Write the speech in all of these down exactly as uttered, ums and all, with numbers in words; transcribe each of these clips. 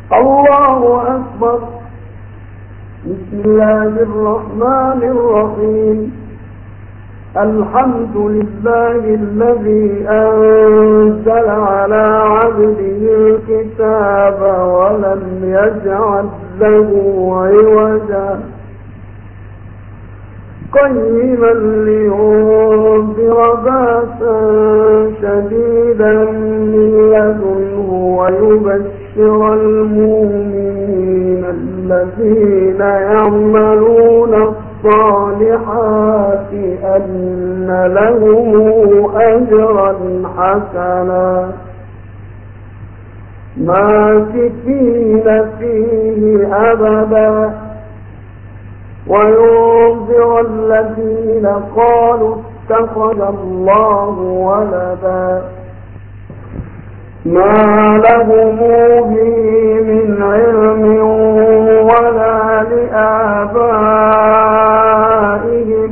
الله أكبر. بسم الله الرحمن الرحيم. الحمد لله الذي أنزل على عبده الكتاب ولم يجعل له عوجا قيما لينذر بأسا شديدا من لدنه ويبشر المؤمنين الذين يعملون الصالحات أن لهم أجرا حسنا ماكثين فيه أبدا وينذر الذين قالوا اتخذ الله ولدا ما لهم به من علم ولا لآبائهم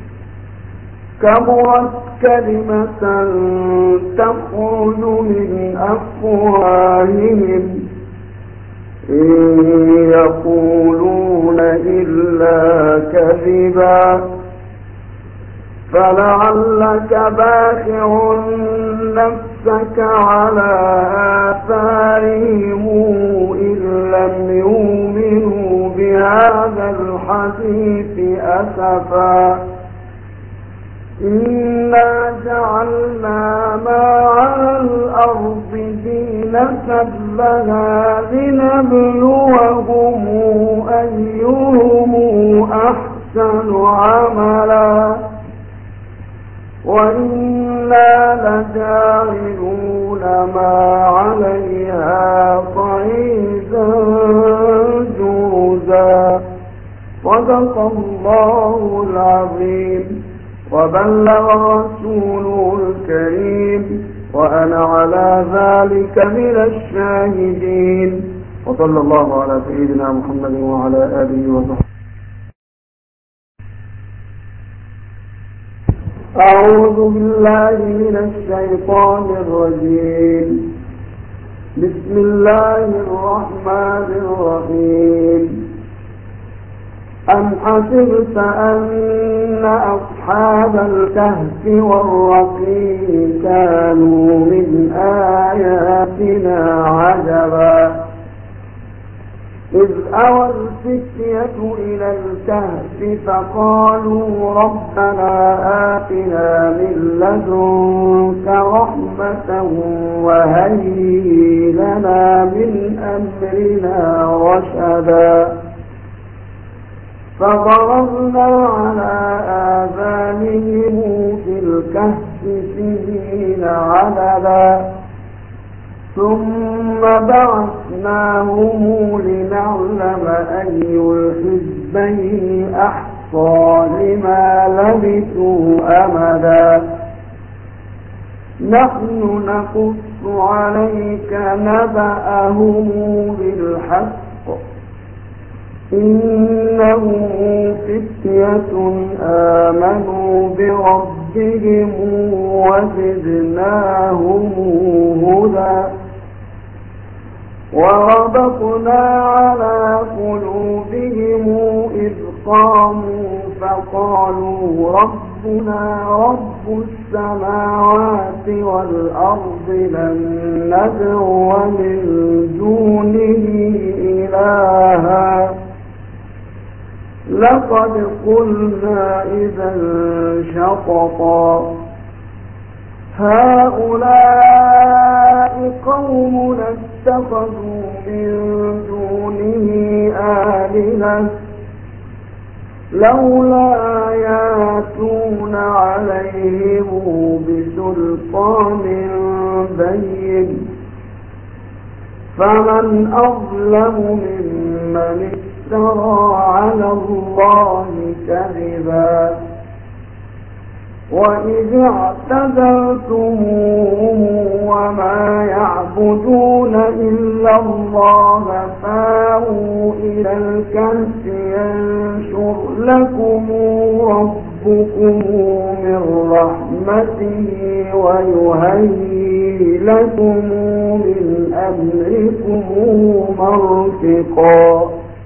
كبرت كلمة تخرج من أفواههم إن يقولون إلا كذبا فلعلك باخع نفسك على آثارهم إن لم يؤمنوا بهذا الحديث أسفا إنا جعلنا ما على الأرض زينة لها لنبلوهم أيهم أحسن عملا وإنا لجاعلون ما عليها صعيدا جرزا. صدق الله العظيم وبلغ رسوله الكريم وأنا على ذلك من الشاهدين. وصلى الله على سيدنا محمد وعلى آله وصحبه. أعوذ بالله من الشيطان الرجيم. بسم الله الرحمن الرحيم. أم حسبت أن أصحاب الكهف والرقيم كانوا من آياتنا عجبا إذ أوى الفتية إلى الكهف فقالوا ربنا آتنا من لدنك رحمة وهيئ لنا من أمرنا رشدا فضربنا على آذانهم في الكهف سنين عددا ثم بعثناهم لنعلم أي الحزبين أحصى لما لبثوا أمدا نحن نقص عليك نبأهم بالحق إنهم فتية آمنوا بربهم وزدناهم هدى وربطنا على قلوبهم إذ قاموا فقالوا ربنا رب السماوات والأرض لن ندعو من دونه إلها لقد قلنا إذا شططا هؤلاء قوم اتخذوا من دونه آلهة لولا يأتون عليهم بسلطان بين فمن أظلم ممن افترى على الله كذبا وإذ اعتزلتموهم وما يعبدون إلا الله فاووا إلى الكهف ينشر لكم ربكم ربكم من رحمته ويهيئ لكم من أمركم مرفقا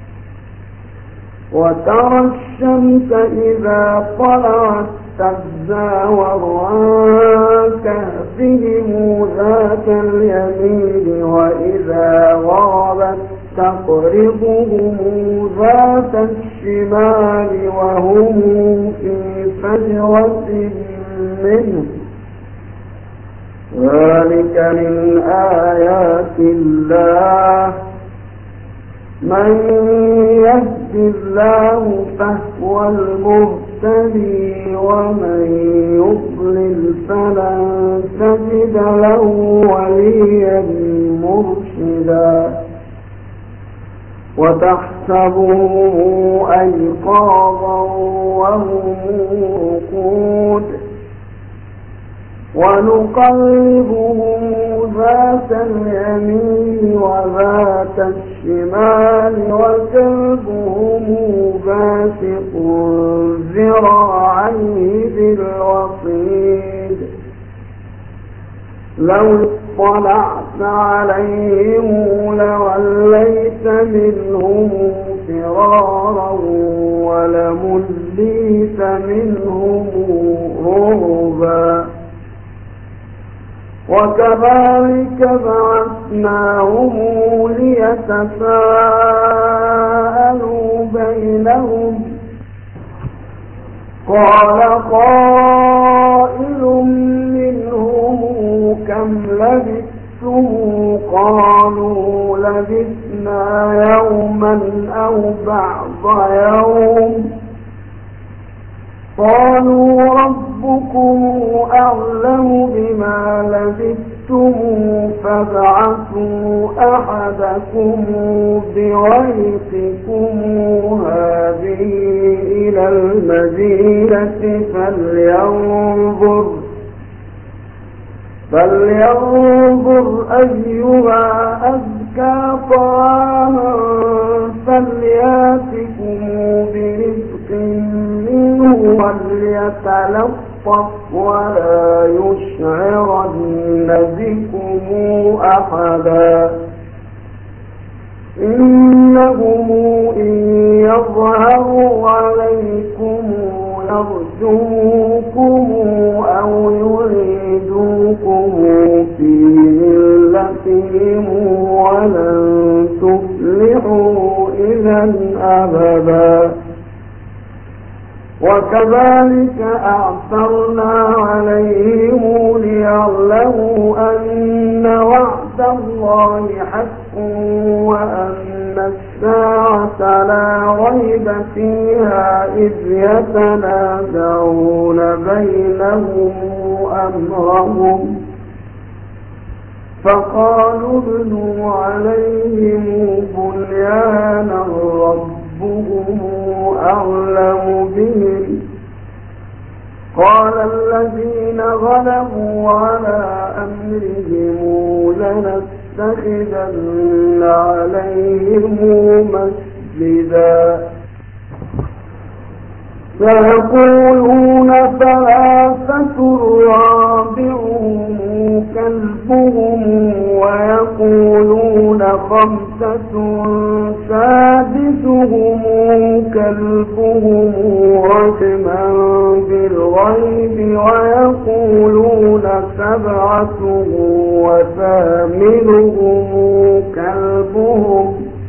وترى الشمس إذا طلعت تزاور عن كهفهم ذات اليمين وإذا غربت تقرضهم ذات الشمال وهم في فجوة منه ذلك من آيات الله من يهد الله فهو المهتدي ومن يضلل فلن تجد له وليا مرشدا وتحسبهم أيقاظا وهم رقود ونقلبهم ذات اليمين وذات الشمال وكلبهم باسط ذراعيه بالوصيد لو اطلعت عليهم لوليت منهم فرارا ولمليت منهم رعبا وكذلك بعثناهم ليتساءلوا بينهم قال قائل منهم كم لبثتم قالوا لبثنا يوما أو بعض يوم قالوا ربكم أعلم بما لبثتم فابعثوا أحدكم بورقكم هذه إلى المدينة فلينظر فلينظر أيها أزكى طعاما فلياتكم برزق منه وليتلطف ولا يشعرن بكم أحدا إنهم إن يظهروا عليكم يرجوكم أو يريدوكم في ملتهم ولن تفلحوا إذا أبدا وكذلك أعثرنا عليهم ليعلموا أن وعد الله حق وأن الساعة لا ريب فيها إذ يتنازعون بينهم أمرهم فقالوا ابنوا عليهم بنيانا ربهم أعلم بهم قال الذين غلبوا على أمرهم لنتخذن عليهم مسجدا سيقولون ثلاثة رابعهم كلبهم ويقولون خمسة سادسهم كلبهم رجما بالغيب ويقولون سبعة وثامنهم كلبهم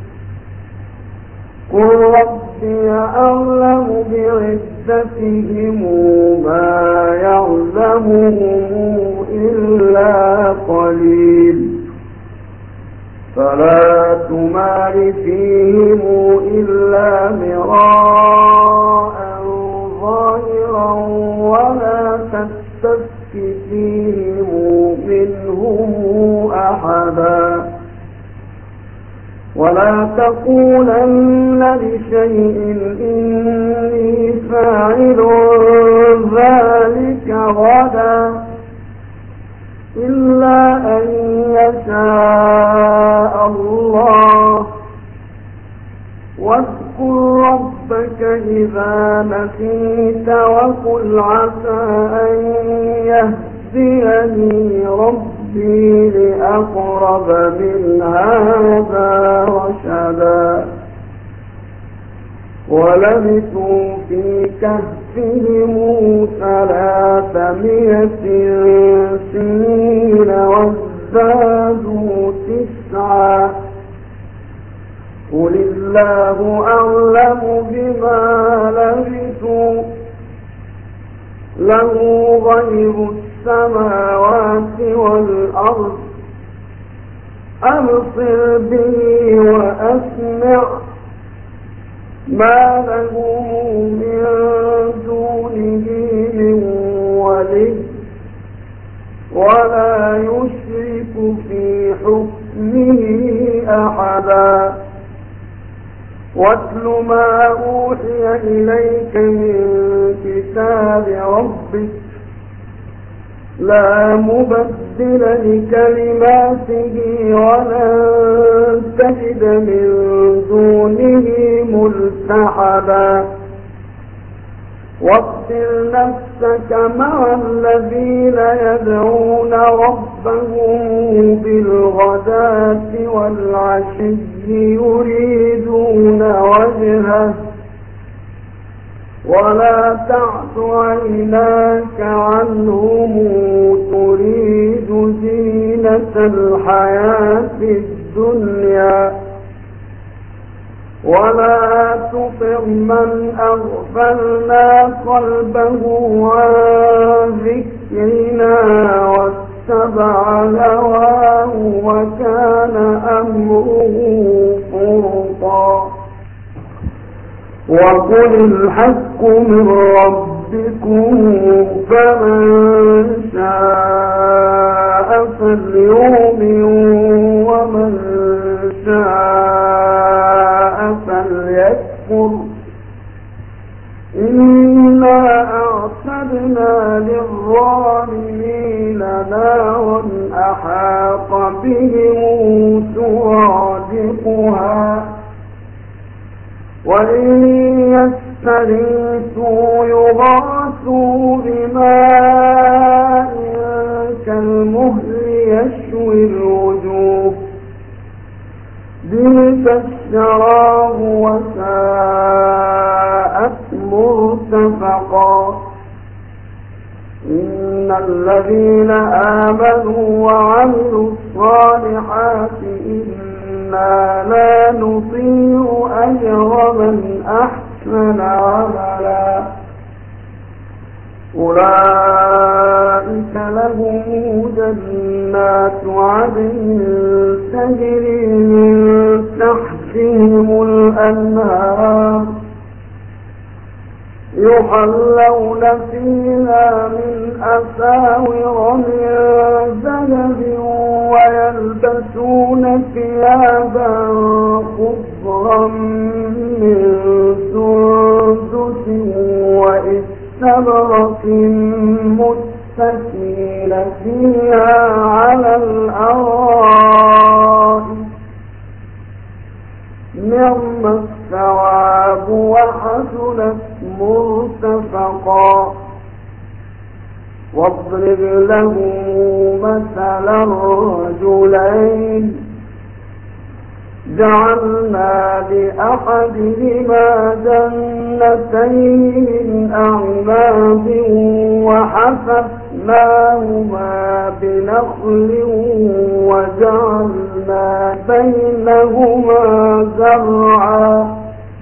قل ربي أعلم بعدتهم ما يعلمهم إلا قليل فلا تمار فيهم إلا مراء ظاهرا ولا تستفت فيهم منهم أحدا ولا تقولن لشيء إني فاعل ذلك غدا إلا أن يشاء الله واذكر ربك ربك إذا نسيت وقل عسى أن يهديني ربي لأقرب من هذا رشدا ولبثوا في كهفهم ثلاثمائة سنين وازدادوا تسعا قل الله أعلم بما لبثوا له غيب السماوات والأرض أبصر به وأسمع ما له من دونه من ولي ولا يشرك في حكمه أحدا واتل ما أوحي إليك من كتاب ربك لا مبدل لكلماته ولن تجد من دونه ملتحدا واصبر نفسك مع الذين يدعون ربهم بالغداة والعشي يريدون وجهه ولا تعد عيناك عنهم تريد زينة الحياة الدنيا ولا تطع من أغفلنا قلبه عن ذكرنا واتبع هواه وكان أمره فرطا وقل الحق من ربكم فمن شاء فليؤمن ومن شاء فليكفر إنا أعتدنا للظالمين نارا أحاط بهم سرادقها وإن يستغيثوا يغاثوا بماء كالمهل يشوي الوجوه بئس الشراب وساءت مرتفقا إن الذين آمنوا وعملوا الصالحات إنا لا نضيع أجر من أحسن عملا أولئك لهم جنات عدن تجري من تحتهم الأنهار يحلون فيها من أساور من ذهب ويلبسون ثيابا خضرا من سندس واستبرق متكئين فيها على الأرائك نعم الثواب وحسنت مرتفقا واضرب له مثلا الرجلين جعلنا لأحدهما جنتين من أعناب وحففناهما بنخل وجعلنا بينهما زرعا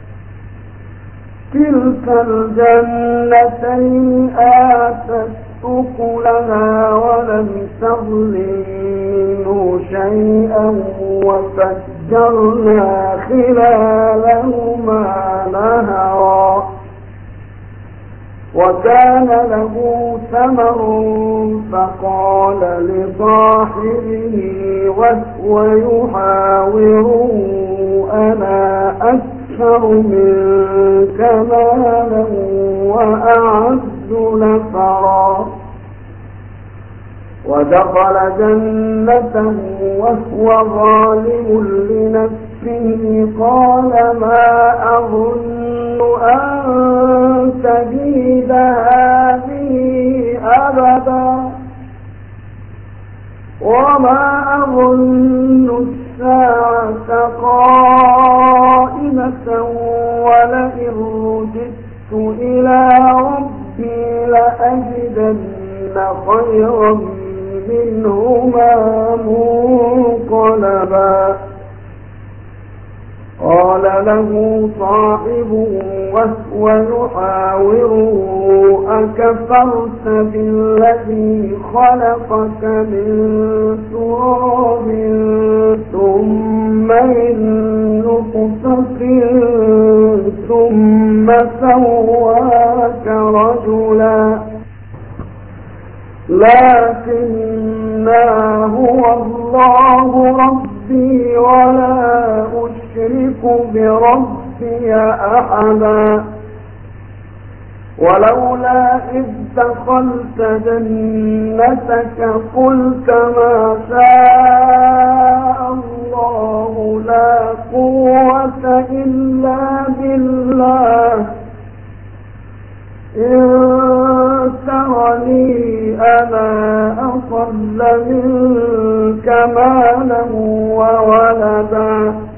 تلك الجنتين آتت أكلها ولم تظلم منه شيئا وفجرنا خلالهما نهرا وكان له ثمر فقال لصاحبه وهو يحاوره أنا أكثر منك مالا وأعز نفرا ودخل جنته وهو ظالم لنفسه قال ما أظن أن تبيد هذه أبدا وما أظن الساعة قائمة ولئن رددت إلى ربي لأجدن خيرا منهما منقلبا. قال له صاحبه وهو يحاوره أكفرت بالذي خلقك من تراب ثم من نطفة ثم سواك رجلا لكنما هو الله ربي ولا أشرك بربي أحدا. ولولا إذ دخلت جنتك قلت ما شاء الله لا قوة إلا بالله إن ترني أنا أقل منك مالا وولدا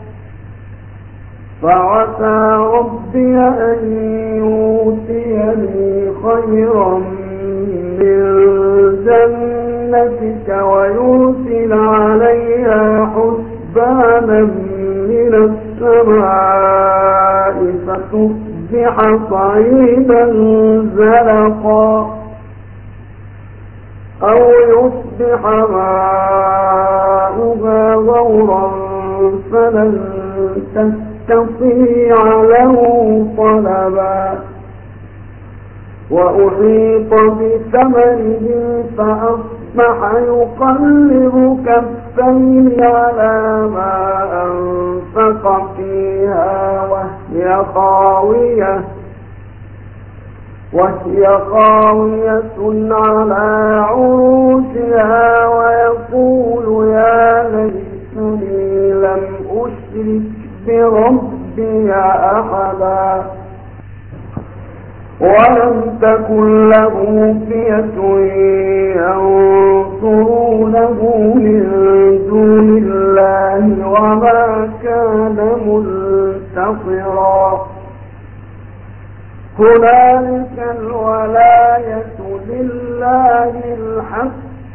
فعسى ربي أن يؤتيني خيرا من جنتك ويرسل عليها حسبانا من السماء فتصبح صعيدا زلقا أو يصبح ماؤها غورا فلن تستطيع له طلبا. وأحيط بثمره فأصبح يقلب كفيه على ما أنفق فيها وهي خاوية وهي خاوية على عروشها ويقول يا ليتني لم أشرك بربي أحدا. ولم تكن له فئة ينصرونه من دون الله وما كان منتصرا. هنالك الولاية لله الحق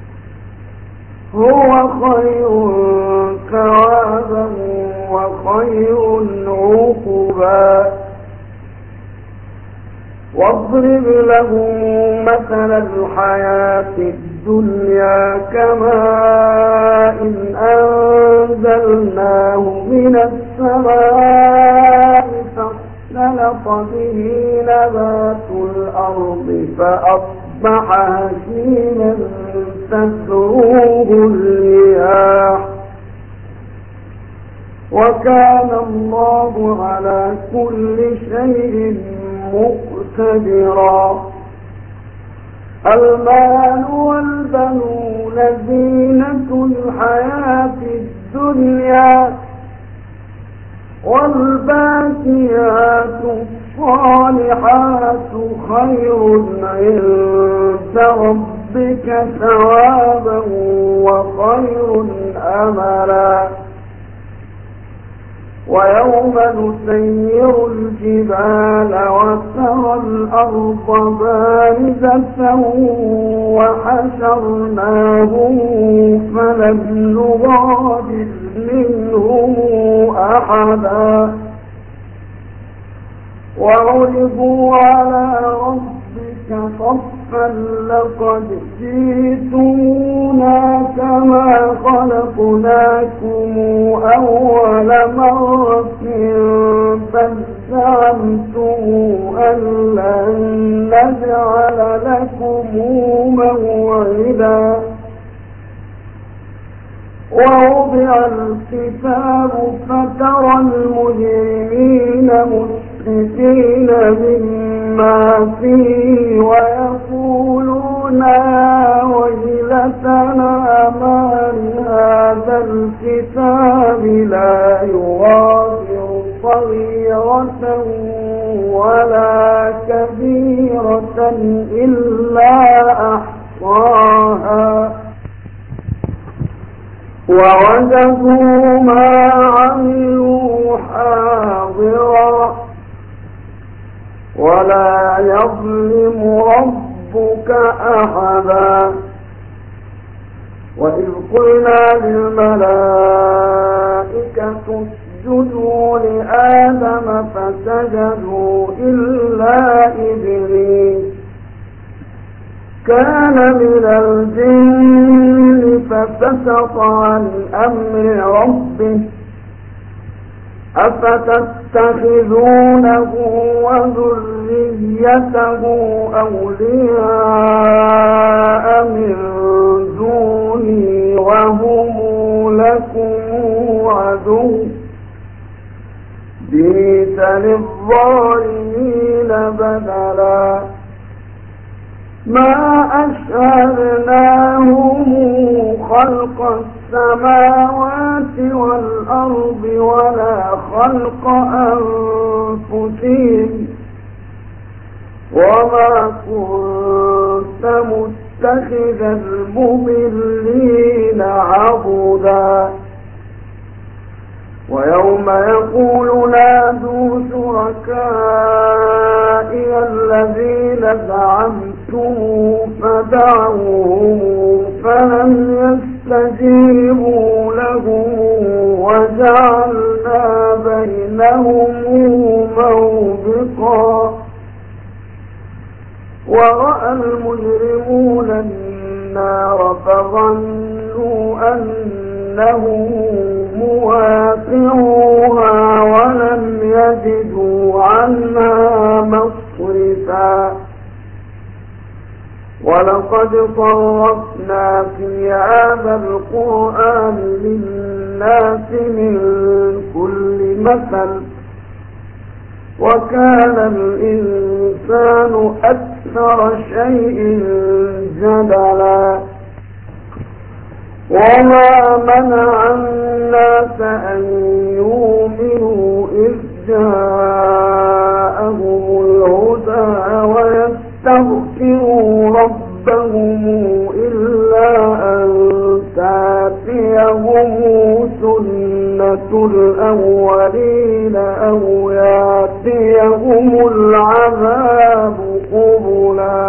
هو خير ثوابا وخير عقبا. واضرب لهم مثل الحياة الدنيا كماء إن أنزلناه من السماء فاختلط به نبات الأرض فأصبح هشيما تذروه الرياح وكان الله على كل شيء مقتدرا. المال والبنون زينة الحياة الدنيا والباقيات الصالحات خير عند ربك ثوابا وخير أملا. ويوم نسير الجبال وترى الأرض بارزة وحشرناهم فلم نغادر منهم أحدا. وعرضوا على ربك صفا لقد جئتمونا كما خلقناكم أول مرة بل زعمتم أن لن نجعل لكم موعدا. ووضع الكتاب فترى المجرمين مشركين مما فيه ويقولون يا ويلتنا ما لهذا الكتاب لا يغادر صغيرة ولا كبيرة إلا أحصاها ووجدوا ما عملوا حاضرا ولا يظلم ربك أحدا. وإذ قلنا للملائكة اسجدوا لآدم فسجدوا إلا إبليس كان من الجن ففسق عن أمر ربه أفتتخذونه وذريته أولياء من دوني وهم لكم عدو بئس للظالمين بدلا. ما أشهدناهم خلق السماوات والأرض ولا خلق أنفسهم وما كنت متخذ المضلين عضدا. ويوم يقول نادوا شركائي الذين زعمتم فدعوهم فلم يستجيبوا لهم وجعلنا بينهم موبقا. ورأى المجرمون النار فظنوا أنهم مواقعوها ولم يجدوا عنها مصرفا. ولقد صرفنا في هذا القرآن للناس من كل مثل وكان الإنسان أكثر شيء جدلا. وما منع الناس أن يؤمنوا إذ جاءهم الهدى ويستغفروا ربهم إلا أن تأتيهم سنة الأولين أو يأتيهم العذاب قبلا.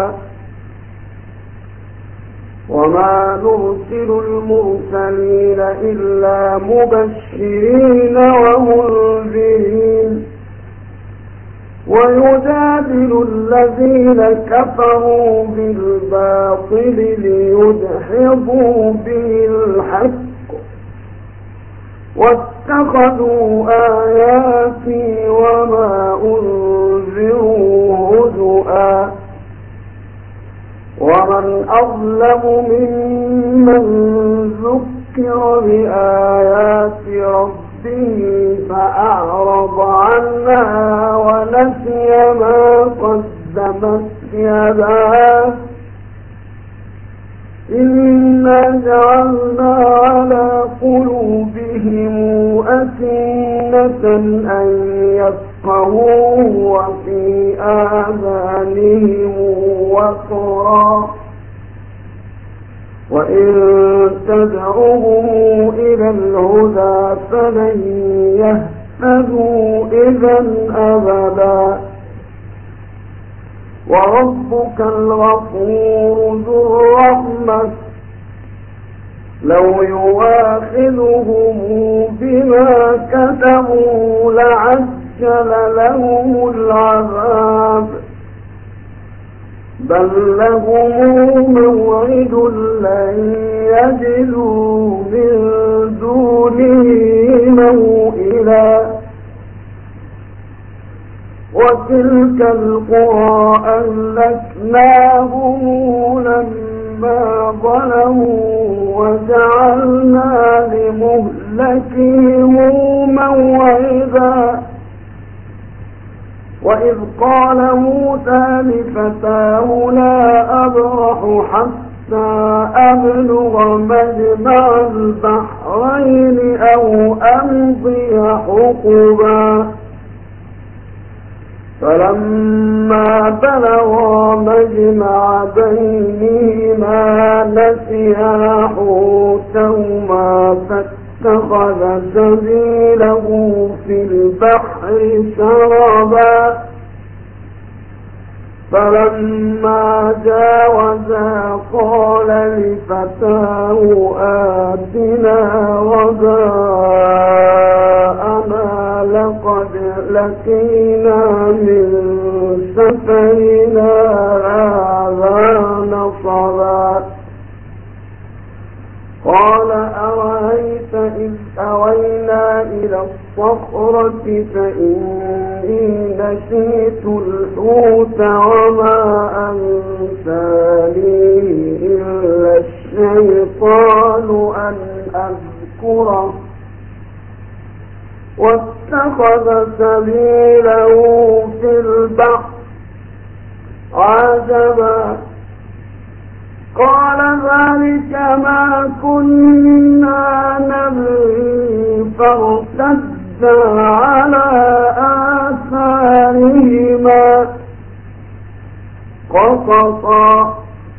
وما نرسل المرسلين إلا مبشرين ومنذرين ويجادل الذين كفروا بالباطل ليدحضوا به الحق واتخذوا آياتي وما أنذروا هزؤا. ومن أظلم ممن ذكر بآيات ربه فأعرض عنها ونسي ما قدمت يداه إنا جعلنا على قلوبهم أكنة أن يفقهوه وفي آذانهم وقرا وإن تدعوهم إلى الهدى فلن يهتدوا إذا أبدا. وربك الغفور ذو الرحمة لو يواخذهم بما كتبوا لعجل لهم العذاب بل لهم موعد لن يجدوا من دونه موئلا. وتلك القرى أهلكناهم لما ظلموا وجعلنا لمهلكهم موعدا. وإذ قال موسى لفتاه لا أبرح حتى أبلغ مجمع البحرين أو أمضي حقبا فلما بلغا مجمع بينهما نسيا حوتهما فاتخذ سبيله في البحر سربا فلما جاوزا قال لفتاه آتنا غداءنا لقد لقينا من سفرنا هذا نصبا قال أرأيت إذ أوينا إلى الصخرة فإني نسيت الحوت وما أنسانيه إلا الشيطان أن أذكره واتخذ سبيله في البحر عجبا قال ذلك ما كنا نبغي فارتدا على آثارهما قصصا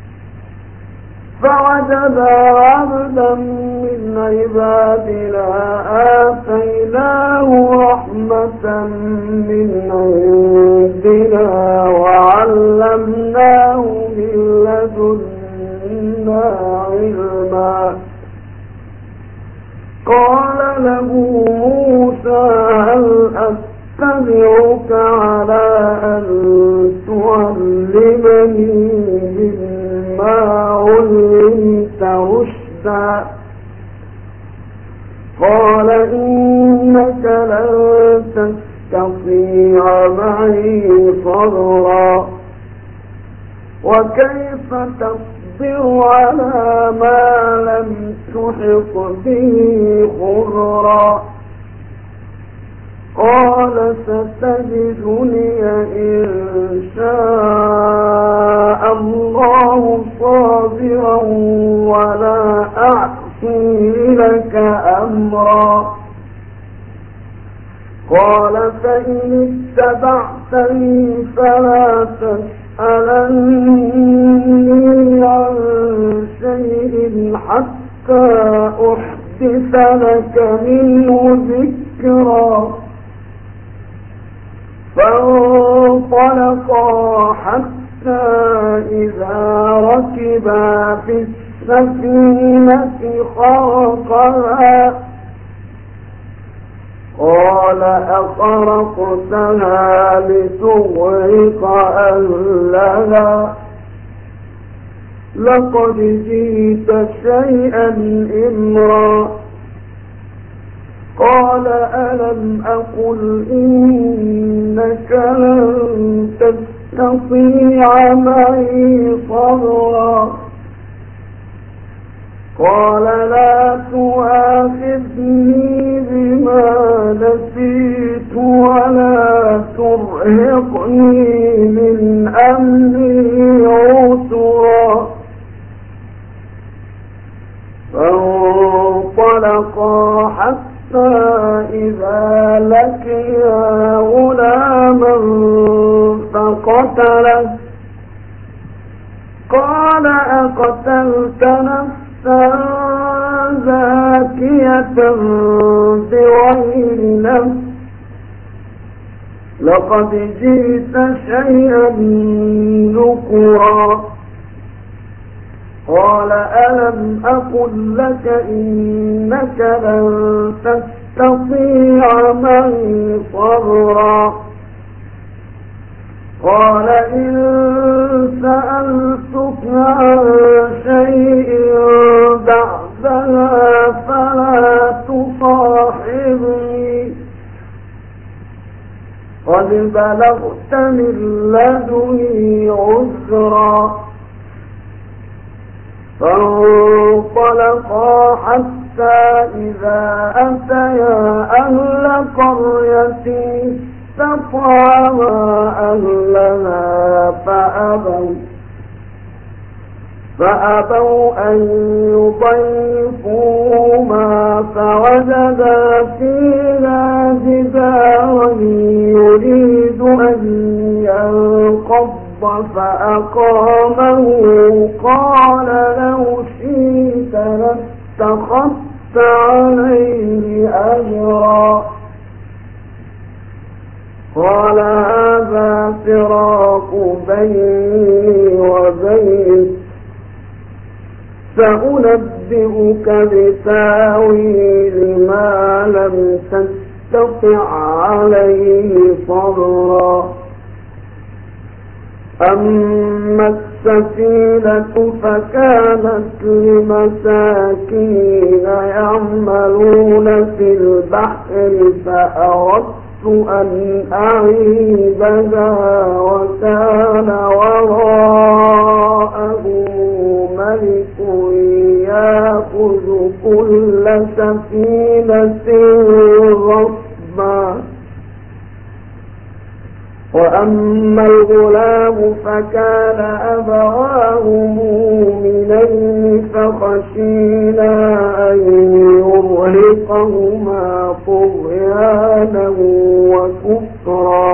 فوجدا عبدا من عبادنا آتيناه رحمة من عندنا وعلمناه من لدنا علما قال له موسى هل أتبعك على أن تعلمني مما علمت رشدا قال إنك لن تستطيع معي صبرا وكيف تصبر على ما لم تحط به خبرا قال ستجدني إن شاء الله صابرا ولا أعصي لك أمرا قال فإن اتبعتني فلا تسألني عن شيء حتى أحدث لك منه ذكرا فانطلقا حتى إذا ركبا في السفينة خرقها قال أخرقتها لتغرق أهلها لقد جئت شيئا إمرا قال ألم أقل إنك لن تستطيع معي صبرا قال لا تؤاخذني بما نسيت ولا ترهقني من أمري عسرا فانطلقا حتى إذا لقيا غلاما فقتله قال أقتلت نفسا زاكية بغير نفس لقد جئت شيئا نكرا قال ألم أقل لك إنك لن تستطيع معي صبرا قال إن سألتك عن شيء بعدها فلا تصاحبني قد بلغت من لدني عذرا فانطلقا حتى إذا أتيا أهل قرية استطعما أهلها فأبوا فأبوا أن يضيفوهما فوجدا فيها جدارا يريد أن فأقامه قال لو شئت لاتخذت عليه أجرا قال هذا فراق بيني وبينك سأنبئك بتاويل ما لم تستطع عليه صبرا أما السفينة فكانت لمساكين يعملون في البحر فأردت أن أعيبها وكان وراءه ملك يأخذ كل سفينة غصبا وأما الغلام فكان أبواه مؤمنين فخشينا أن يرهقهما طغيانا وكفرا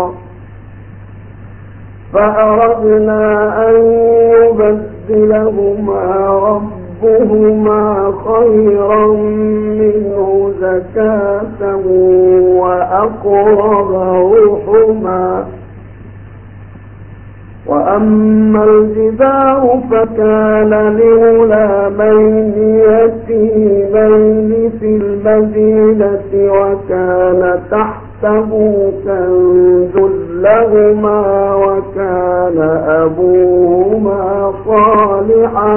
فأردنا أن يبدلهما ربهما خيرا منه زكاة وأقرب رحما وأما الجدار فكان لغلامين يتيمين في المدينة وكان تحته كنز لهما وكان أبوهما صالحا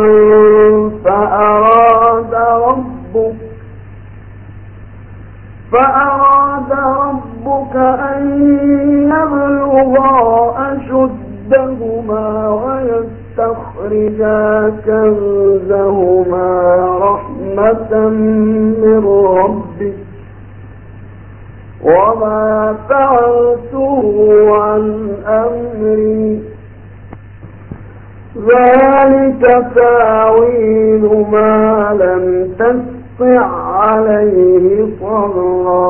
فأراد ربك فأراد ربك أن يبلغا أشدهما ويستخرجا كنزهما رحمة من ربك وما فعلته عن أمري ذلك تأويل ما لم تستطع عليه صبرا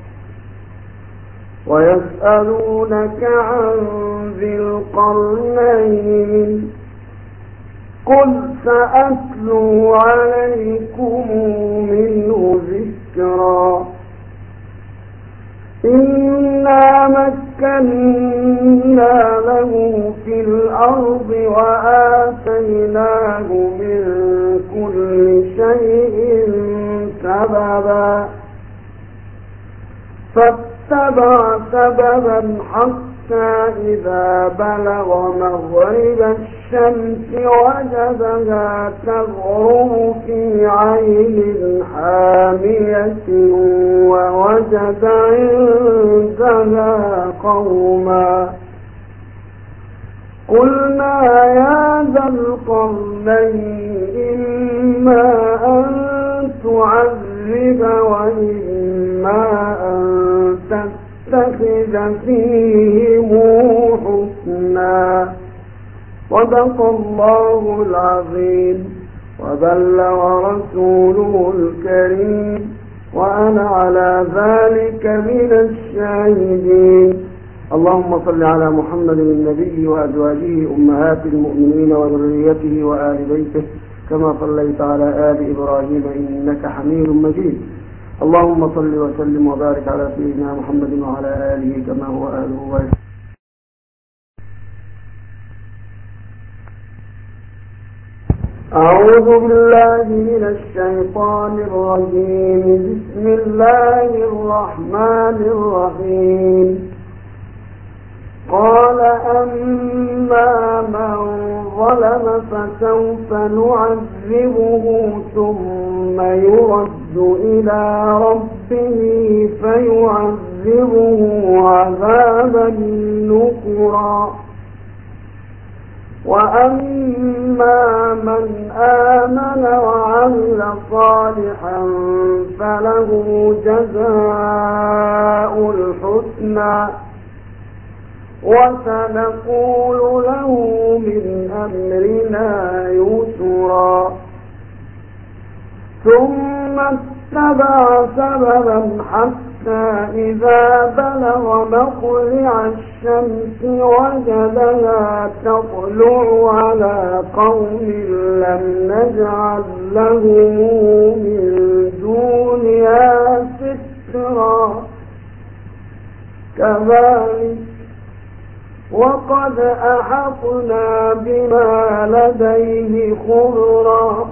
ويسألونك عن ذي القرنين قل سأتلو عليكم منه ذكرا إنا مكنا له في الأرض وآتيناه من كل شيء سببا فاتبع سببا حتى إذا بلغ مغرب الشمس وجدها تغرب في عين حامية ووجد عندها قوما قلنا يا ذا القرنين إما أن تعذب وإما أن تتخذ فيهم حسنا صدق الله العظيم وبلغ رسوله الكريم وأنا على ذلك من الشاهدين اللهم صل على محمد النبي وأزواجه أمهات المؤمنين وذريته وآل بيته كما صليت على آل إبراهيم إنك حميد مجيد اللهم صل وسلم وبارك على سيدنا محمد وعلى آله كما هو آله وسلم. أعوذ بالله من الشيطان الرجيم بسم الله الرحمن الرحيم قال أما من ظلم فسوف نعذبه ثم يرد إلى ربه فيعذبه عذابا نكرا وأما من آمن وعمل صالحا فله جزاء الحسنى وسنقول له من أمرنا يسرا ثم اتبع سببا حتى إذا بلغ مطلع الشمس وجدها تطلع على قوم لم نجعل لهم من دونها سترا كذلك وقد أحطنا بما لديه خبرا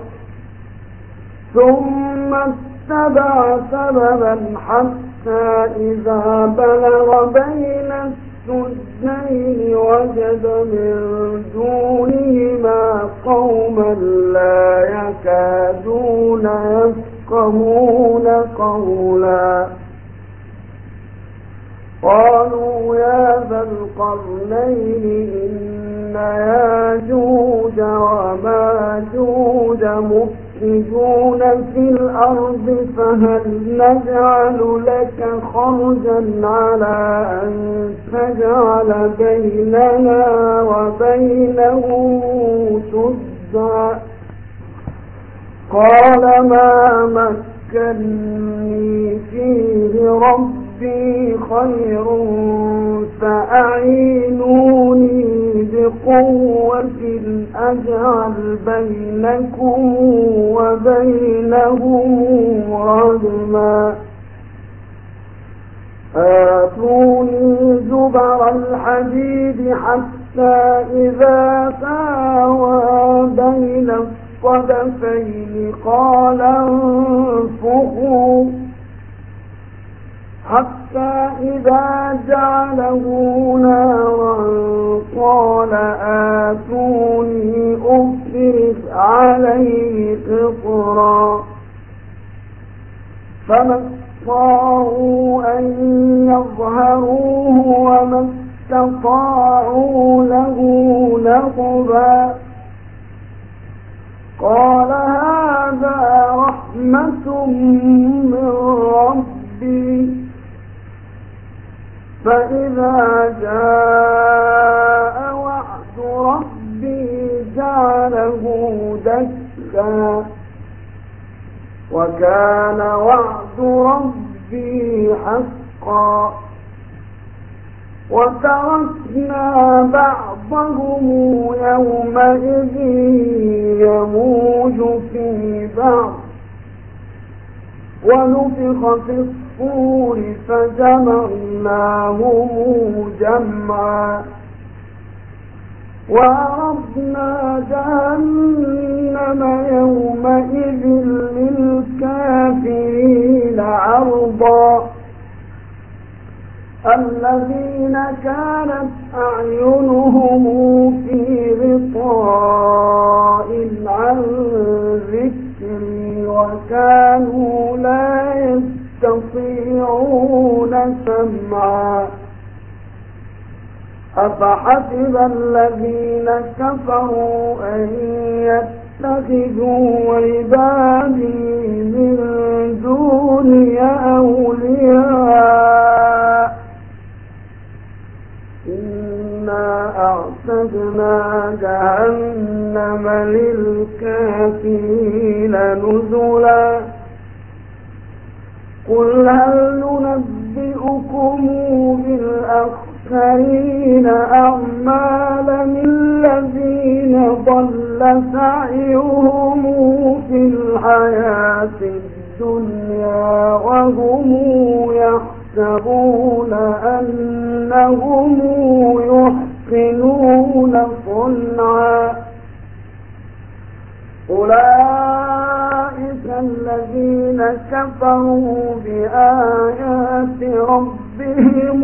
ثم اتبع سببا حتى إذا بلغ بين السدين وجد من دونهما قوما لا يكادون يفقهون قولا قالوا يا ذا القرنين إن ياجوج وماجوج مفسدون في الأرض فهل نجعل لك خرجا على أن تجعل بيننا وبينهم سدا قال ما مكني فيه ربي في خير فأعينوني بقوة أجعل بينكم وبينهم ردما آتوني زبر الحديد حتى إذا ساوى بين الصدفين قال انفخوا حتى إذا جعله نارا قال آتوني أفرغ عليه قطرا فما استطاعوا أن يظهروه وما استطاعوا له نقبا قال هذا رحمة من ربي فإذا جاء وعد ربي جعله دكا وكان وعد ربي حقا وتركنا بعضهم يومئذ يموج في بعض ونفخ في الصور فجمعناهم جمعا وعرضنا جهنم يومئذ للكافرين عرضا الذين كانت أعينهم في غطاء عن ذكري وكانوا لا يستطيعون سمعا أفحسب الذين كفروا أن يتخذوا عبادي من دوني أولياء إنا أعتدنا جهنم للكافرين نزلا قل هل ننبئكم بالأخسرين أعمالا الذين ضل سعيهم في الحياة الدنيا وهم يحسبون أنهم يحسنون صنعا أولئك الذين كفروا بآيات ربهم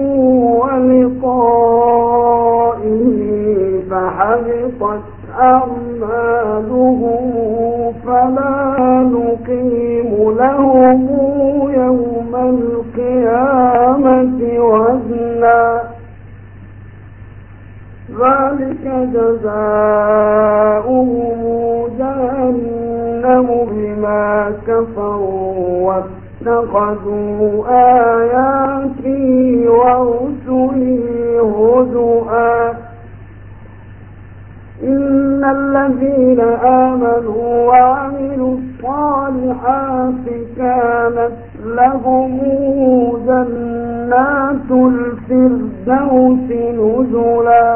ولقائه فحبطت أعمالهم فلا نقيم لهم يوم القيامة وزنا ذلك جزاؤهم جهنم بما كفروا واتخذوا آياتي ورسلي هزؤا إن الذين آمنوا وعملوا الصالحات كانت لهم جنات جنات الفردوس نزلا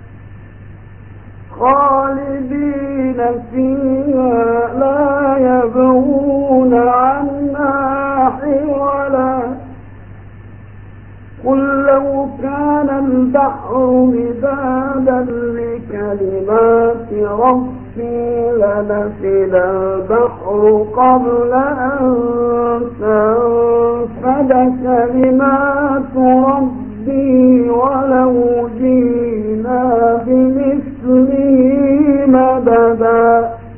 خالدين فيها لا يبغون عنها حولا قل لو كان البحر مدادا لكلمات ربي لنفد البحر قبل أن تنفد كلمات ربي ولو جئنا بمثله مددا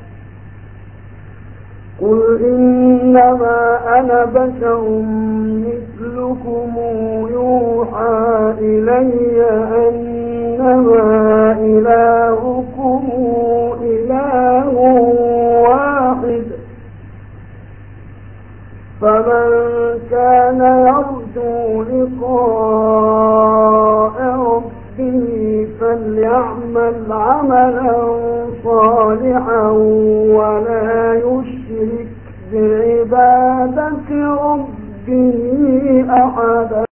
قل إنما أنا بشر مثلكم يوحى إلي أنما إلهكم إله واحد فمن كان يرجو لقاء ربه فليعمل عملا صالحا